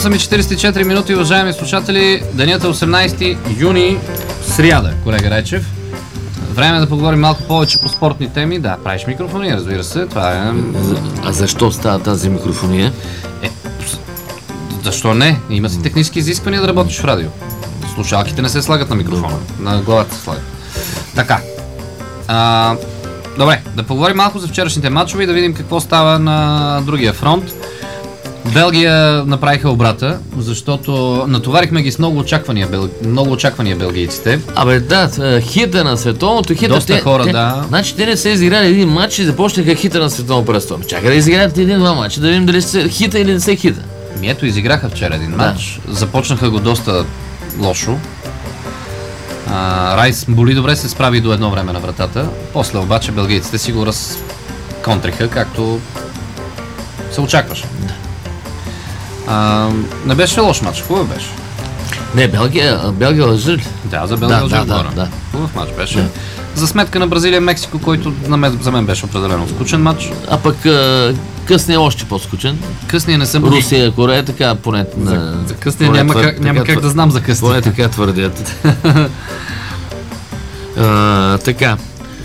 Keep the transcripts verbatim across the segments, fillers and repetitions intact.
осем и четирийсет и четири минути, уважаеми слушатели. Денят е осемнайсети юни, сряда, колега Райчев. Време да поговорим малко повече по спортни теми. Да, правиш микрофония, разбира се. Това е... А защо става тази микрофония? Е, защо не? Има си технически изисквания да работиш в радио. Слушалките не се слагат на микрофона, на главата се слагат. Така. А, добре, да поговорим малко за вчерашните матчове и да видим какво става на другия фронт. Белгия направиха обрата, защото натоварихме ги с много очаквания, бел... много очаквания белгийците. Абе да, хита на световното, хита. Доста те, хора, те, да. Значи те не са изиграли един матч и започнаха хита на световно пръсто. Чакай да изиграят един-два матча, да видим дали са хита или не са хита. Ми ето, изиграха вчера един матч, да. Започнаха го доста лошо. А, Райс боли добре се справи до едно време на вратата, после обаче белгийците си го разконтриха, както се очакваше. Да. А, не беше лош матч, хубав беше. Не, Белгия, Белгия лъжи ли? Да, за Белгия лъжи да, да, хора. да. Хубав матч беше. Да. За сметка на Бразилия, Мексико, който на мен, за мен беше определено скучен матч. А пък късния е още по-скучен. Късния не съм... Русия, Корея, така поне... За, за късния няма, твър... как, няма как да знам за късния. Поне така твърдят. а, така.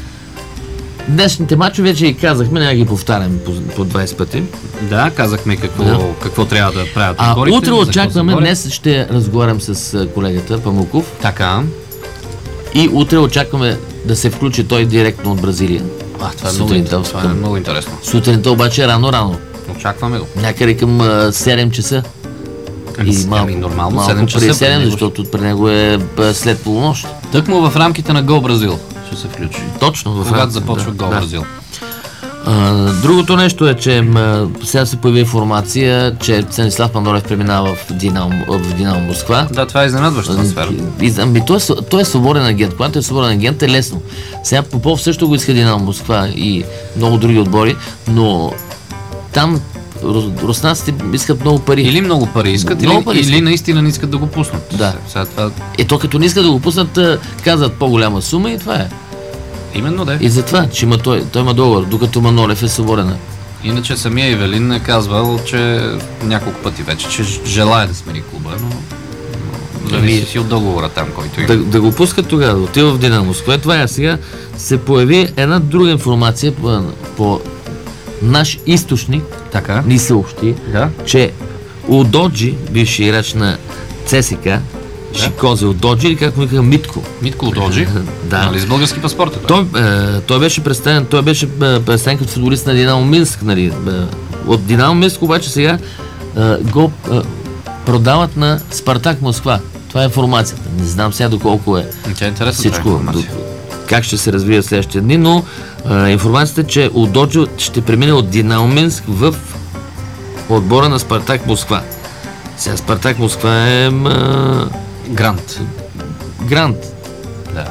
Днешните мачове вече и казахме, няма ги повтарям по, по двайсет пъти. Да, казахме какво, да. какво трябва да правят а отборите. Утре очакваме, днес ще разговарям с колегата Памуков. Така. И утре очакваме да се включи той директно от Бразилия. А, това е, сутринта, много, това е много интересно. Сутринта обаче рано-рано. Очакваме го. Някъде към а, седем часа. Ами, и малко, нормално, малко седем часа. Преди седем, защото при него е след полунощ. Тъкмо в рамките на Go Бразил ще се включи. Точно в когато започва да, Go да. Бразил. А, другото нещо е, че м, сега се появи информация, че Станислав Пандорев преминава в Динамо, в Динамо Москва. Да, това е изненадваща трансфер. Ами, той, е, той е свободен агент. Когато е свободен агент е лесно. Сега Попов също го иска Динамо Москва и много други отбори, но там руснаците искат много пари. Или много пари искат, много или, пари искат. или наистина не искат да го пуснат. Да. Сега това... Ето, като не искат да го пуснат, казват по-голяма сума и това е. Именно да. И затова, че има той, той има договор, докато Манолев е свободен. Иначе самия Ивелин е казвал, че няколко пъти вече, че желая да смени клуба, но, но зависи си от договора там, който има. Да, да го пускат тогава, да отива в Динамо Москва. Това е сега. Се появи една друга информация по, по наш източник, така ни съобщи, да? Че Удоджи, бивши играч на ЦСКА, да? Шикозе Удоджи, или как му викаха Митко. Митко Удоджи? Да. Нали, с български паспорт е той? Той, е, той беше представен, той беше представен като футболист на Динамо Минск, нали. Е, от Динамо Минск обаче сега е, го е, продават на Спартак Москва. Това е информацията. Не знам сега доколко е. Тя е интересна всичко, до, как ще се развие следващия дни, но е, информацията е, че Удоджи ще премине от Динамо Минск в отбора на Спартак Москва. Сега Спартак Москва е... Е Грант. Грант. Да.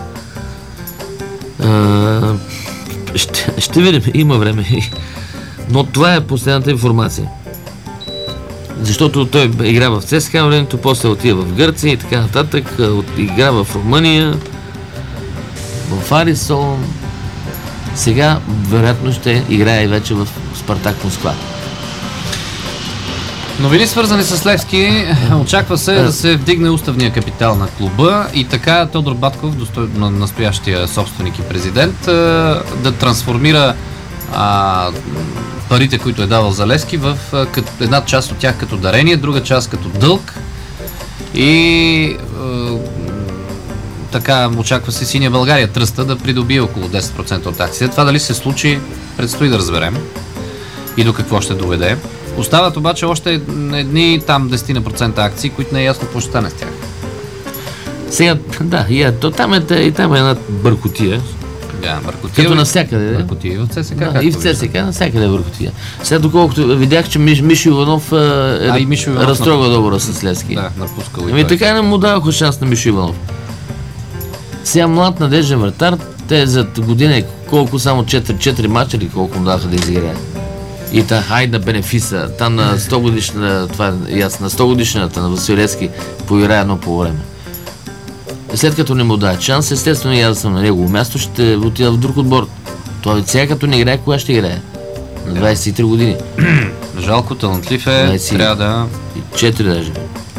А, ще, ще видим, има време. Но това е последната информация. Защото той игра в ЦСКА времето, после отива в Гърция и така нататък. Игра в Румъния, в Арисон. Сега, вероятно, ще играе вече в Спартак Москва. Новини свързани с Левски. Очаква се да се вдигне уставния капитал на клуба и така Тодор Батков, настоящия собственик и президент, да трансформира а, парите, които е давал за Левски, в една част от тях като дарение, друга част като дълг и а, така очаква се Синя България тръста да придобие около десет процента от акциите. Това дали се случи, предстои да разберем и до какво ще доведе. Остават обаче още едни там десет процента акции, които не е ясно какво ще стане с тях. Сега, да, и, е, то, там, е, и там е една бъркотия. Да, бъркотия. Като навсякъде. Бъркотия в ЦСКА. Да, и в ЦСКА навсякъде е бъркотия. Сега, доколкото видях, че Миш, Мишо Иванов е, е разтрогва договора с Левски. Да, напускал и Ами така не му даваха шанс на Мишо Иванов. Сега млад надежден вратар, те за година колко само четири мача или колко му даваха да изиграе. И та хайда бенефиса, там на сто годишна, това е ясно, на сто годишната на Васил Левски поиграе едно по време. След като не му даде шанс, естествено и аз съм на негово място, ще отида в друг отбор. Той сега като не играе, кога ще играе? На двайсет и три години. Жалко, талантлив е, двайсет... трябва да... Четири даже.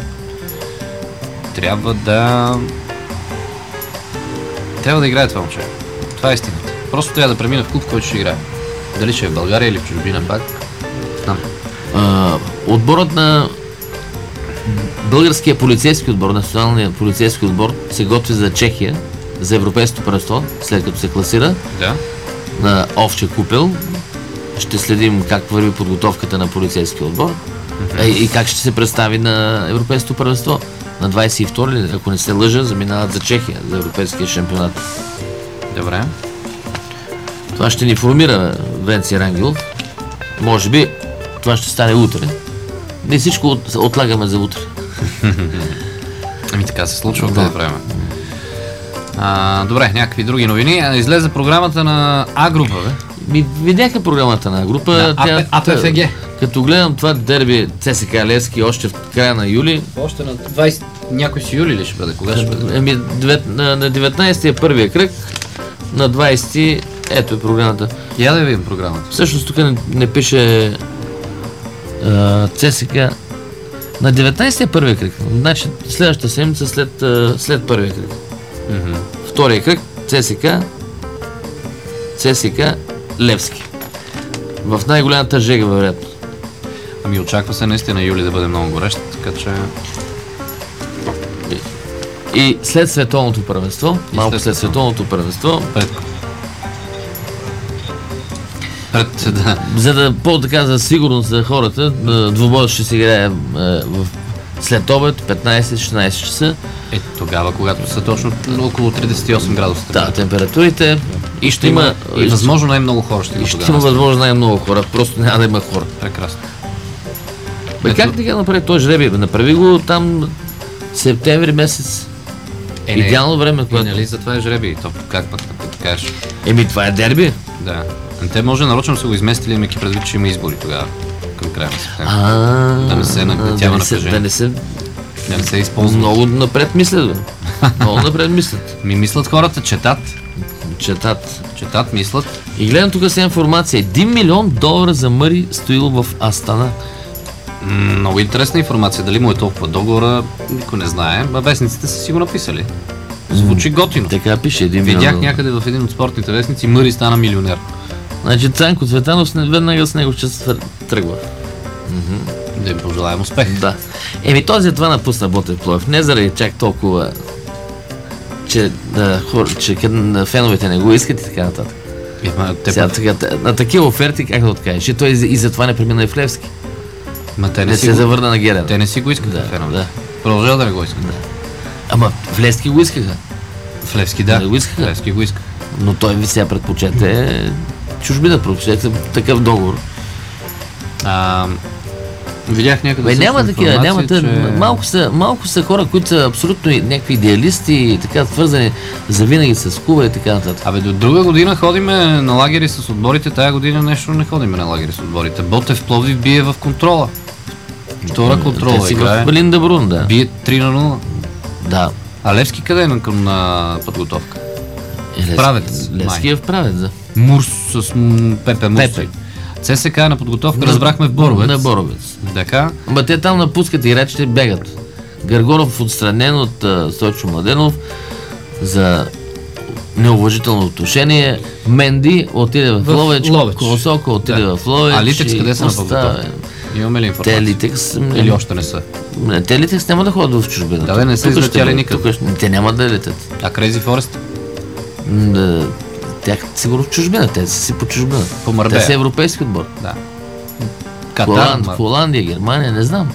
Трябва да... Трябва да играе това момче. Това е истината. Просто трябва да премина в клуб, в който ще играе. Дали ще е в България или в чужбина пак. Знам. А, отборът на българския полицейски отбор, националният полицейски отбор, се готви за Чехия, за европейското първенство, след като се класира Да. на Овча купел. Ще следим как върви подготовката на полицейския отбор mm-hmm. и как ще се представи на европейското първенство. На двадесет и втори, ако не се лъжа, заминават за Чехия, за европейския шампионат. Добре. Това ще ни формира Венци Рангелов. Може би това ще стане утре. Не всичко от, отлагаме за утре. Ами така се случва, какво да правим. А, добре, някакви други новини. Излезе програмата на А-група, бе. Ми, видяха програмата на група. Да, тя, АПФГ. Като гледам това дерби ЦСКА Левски още в края на юли. Още на двадесети някой си юли ли ще бъде? Кога ще бъде? Еми, на, на деветнадесети е първия кръг, на двадесети ето е програмата. Я да видим програмата. Всъщност тук не, не пише а, ЦСКА. На деветнадесети е първия кръг. Значи следващата седмица след, а, след първия кръг. Mm-hmm. Втория кръг ЦСКА ЦСКА Левски. В най-голямата жега, вероятно. Ами очаква се наистина юли да бъде много горещ, така че... И, и след световното първенство, и малко след, след световното първенство, пред... Пред, да. За да по-така за сигурност за хората, двубоят ще се играе в след обед, петнадесет-шестнадесет часа. Е, тогава, когато са точно около тридесет и осем градуса. Да, температурите. И ще има... И възможно най-много хора ще има. И ще има възможно най-много хора, просто няма да има хора. Прекрасно. Бе, как така направи този жребий? Направи го там септември месец. Е, идеално време, което... Нали за това е жребий? То как пък да кажеш? Еми, това е дерби. Да. Те може нарочно са го изместили, имайки предвид, че има избори тогава. Към края на септември. Да не се нагнетява напрежение. Да не се... Да не се използва. Много напред мислят. Много напред мислят. Ми мислят хората, четат. Четат. Четат, мислят. И гледам тук сега информация. Един милион долара за Мари Стоилов в Астана. М- много интересна информация. Дали му е толкова договора, никой не знае. Ба вестниците са си го написали. Звучи готино. Така пише един милион. Видях някъде в един от спортните вестници, Мари стана милионер. Значи Цанко Цветанов веднага с него ще се тръгва. Mm-hmm. Да им пожелаем успех. Да. Еми той за това напусна Ботев Пловдив. Не заради чак толкова, че, да, хор, че на феновете не го искат и така нататък. Ема, те Сега, път... така, на такива оферти как да откажеш? И той и за това не премина и в Левски. Ма те не, не си се го... завърна на Герен. Те не си го искат, да, феновете. Да. Продължава да не го искат. Да. Ама в Левски го искаха. В Левски, да. Не го искаха. В Левски го искаха. Но той ви сега предпочете чужбина, предпочете такъв договор. А, видях някъде. Бе, няма такива, няма че... малко, са, малко са хора, които са абсолютно някакви идеалисти и така свързани завинаги с клуба и така нататък. Абе, до друга година ходиме на лагери с отборите, тая година нещо не ходиме на лагери с отборите. Ботев Пловдив бие в контрола. Втора контрола Те си играе. в Белинда Брун, да. Бие три на нула. Да. А Левски къде е на, на подготовка? Е, Левски, Правец. Левски е в Правец, да. Мурс с м- Пепе Мурс. Пепе. ЦСКА на подготовка, разбрахме в Боровец. На Боровец. Така. Ама те там напускат играчите, бегат. Гаргоров отстранен от uh, Стойчо Младенов за неуважително отношение. Менди отиде в, в Ловеч, Ловеч. Косоко отиде да. в Ловеч. А Литекс къде са на подготовка? Имаме ли информация? Те Литекс... Или още не са? Не, те Литекс няма да ходят в чужбина. Да, не са излетяли никъде. Те няма да летят. А Крейзи Форест? Да, тях сигурно в чужбина, те са си по чужбина. По Марбея. Те са европейски отбор. Да. Катар, Холанд, Мар... Холандия, Германия, не знам.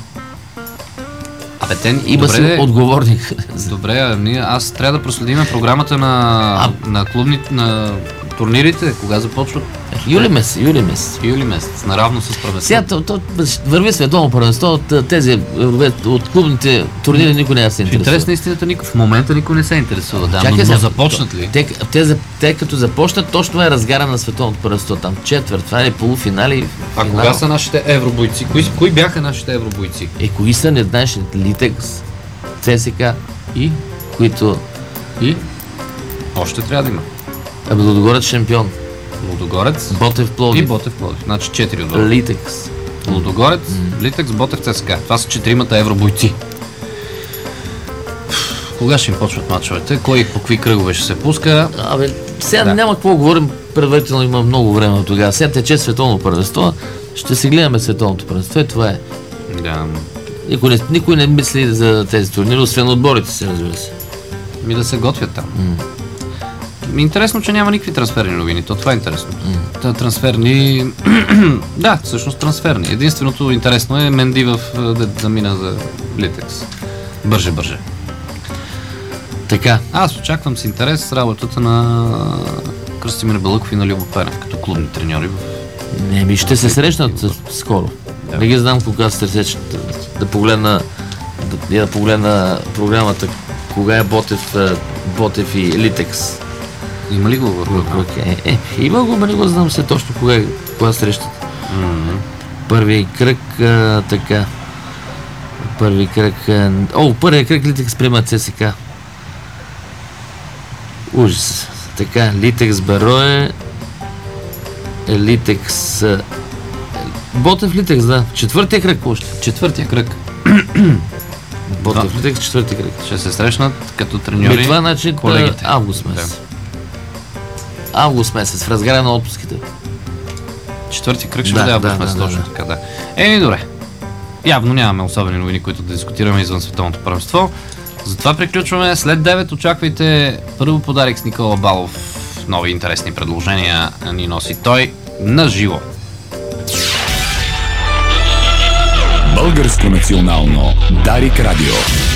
Абе, те... Има добре, си отговорник. Добре, ами аз трябва да проследим програмата на, а... на клубни, на турнирите, кога започват. Юли месец, юли месец. Юли месец, наравно с първенството. Сега то, то, върви световно първенство от тези от клубните турнири, никой не се интересува. В интерес на истината никой, в момента никой не се интересува, да, Чакай, но, но но започнат ли? Те, те, те като започнат, точно това е разгара на световното първенство, там четвърт, финали, полуфинали. А финал. кога са нашите евробойци? Кои, кои бяха нашите евробойци? Е, кои са, не знаеш, Литекс, ЦСКА и? Които... И? Още трябва да има. Абе, Лудогорец шампион. Лудогорец. Ботев Пловдив. И Ботев Пловдив. Значи четири отбора. Литекс. Лудогорец, mm. Литекс, Ботев, ЦСКА. Това са четиримата евробойци. Кога ще им почват мачовете? Кой по какви кръгове ще се пуска? Абе, сега да. Няма какво говорим, предварително има много време от тогава. Сега тече световно първенство, ще си гледаме световното първенство и това е. Да. Никой не, никой не мисли за тези турнири, освен отборите си, разбира се. Ми да се готвят там. Mm. Интересно, че няма никакви трансферни новини, то това е интересно. Mm. Та, трансферни... да, всъщност трансферни. Единственото интересно е Менди в да замина за Литекс. Бърже, бърже. Така. Аз очаквам с интерес работата на Кръстимир Белъков и на Любо Пенев, като клубни треньори. Не, ми ще се срещнат скоро. Да. Не ги знам кога се срещат. Да, да погледна да, да погледна програмата, кога е Ботев, Ботев и Литекс. Има ли го в програма? Е, е, има го, но не го знам се точно кога, кога срещат. Mm-hmm. Първи кръг, а, така. Първи кръг... А, о, първи кръг Литекс приема ЦСКА. Ужас. Така, Литекс Берое, Литекс... Ботев Литекс, да. Четвъртия кръг още. Четвъртия кръг. Ботев да. Литекс, четвъртия кръг. Ще се срещнат като треньори. Това значи колегите. Август месец. Да. Август месец, в разгара на отпуските. Четвъртия кръг ще да, бъде август да, месец, да, точно да. така, да. Еми, добре. Явно нямаме особени новини, които да дискутираме извън световното първенство. Затова приключваме. След девет очаквайте първо подарък с Никола Балов. Нови интересни предложения ни носи той на живо. Българско национално Дарик Радио.